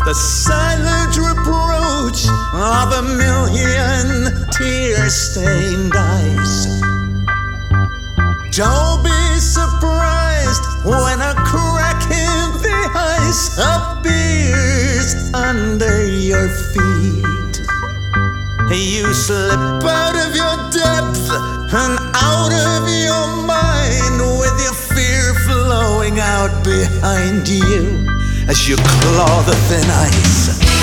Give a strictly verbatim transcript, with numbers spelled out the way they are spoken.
the silent reproach of a million tear-stained eyes. Don't be surprised when a crack in the ice appears under your feet. You slip out of your depth and out of your mind, with your fear flowing out behind you as you claw the thin ice.